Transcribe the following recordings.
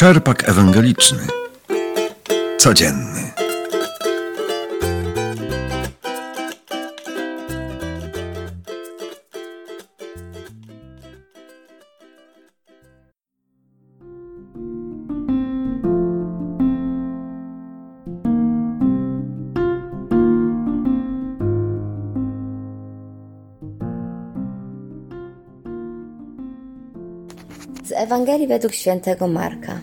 Czerpak ewangeliczny. Codzienny. Z Ewangelii według świętego Marka.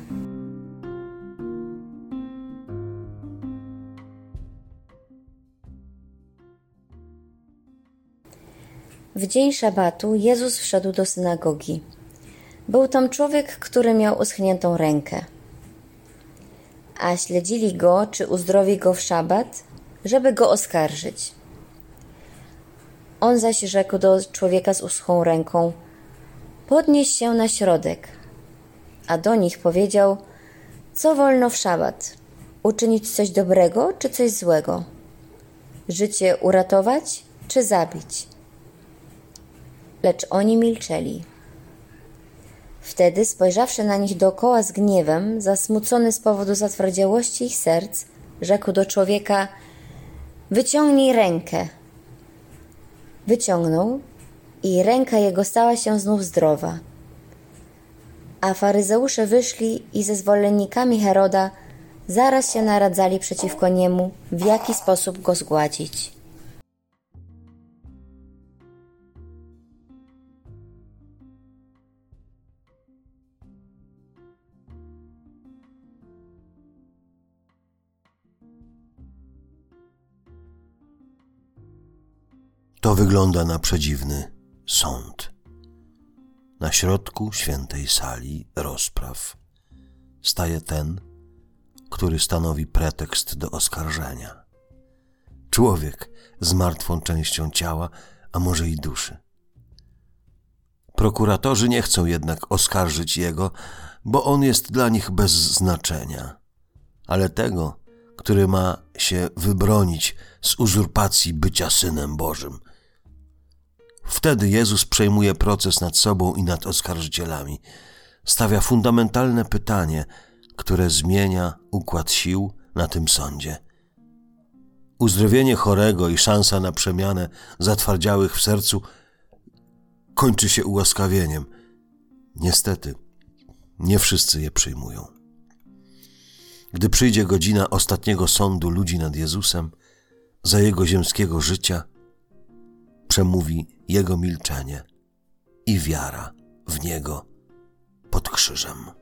W dzień szabatu Jezus wszedł do synagogi. Był tam człowiek, który miał uschniętą rękę. A śledzili go, czy uzdrowi go w szabat, żeby go oskarżyć. On zaś rzekł do człowieka z uschłą ręką: podnieś się na środek. A do nich powiedział: co wolno w szabat? Uczynić coś dobrego, czy coś złego? Życie uratować, czy zabić? Lecz oni milczeli. Wtedy, spojrzawszy na nich dookoła z gniewem, zasmucony z powodu zatwardziałości ich serc, rzekł do człowieka: wyciągnij rękę. Wyciągnął i ręka jego stała się znów zdrowa. A faryzeusze wyszli i ze zwolennikami Heroda zaraz się naradzali przeciwko niemu, w jaki sposób go zgładzić. To wygląda na przedziwny sąd. Na środku świętej sali rozpraw staje ten, który stanowi pretekst do oskarżenia. Człowiek z martwą częścią ciała, a może i duszy. Prokuratorzy nie chcą jednak oskarżyć jego, bo on jest dla nich bez znaczenia, ale tego, który ma się wybronić z uzurpacji bycia Synem Bożym. Wtedy Jezus przejmuje proces nad sobą i nad oskarżycielami. Stawia fundamentalne pytanie, które zmienia układ sił na tym sądzie. Uzdrowienie chorego i szansa na przemianę zatwardziałych w sercu kończy się ułaskawieniem. Niestety, nie wszyscy je przyjmują. Gdy przyjdzie godzina ostatniego sądu ludzi nad Jezusem, za Jego ziemskiego życia przemówi Jego milczenie i wiara w Niego pod krzyżem.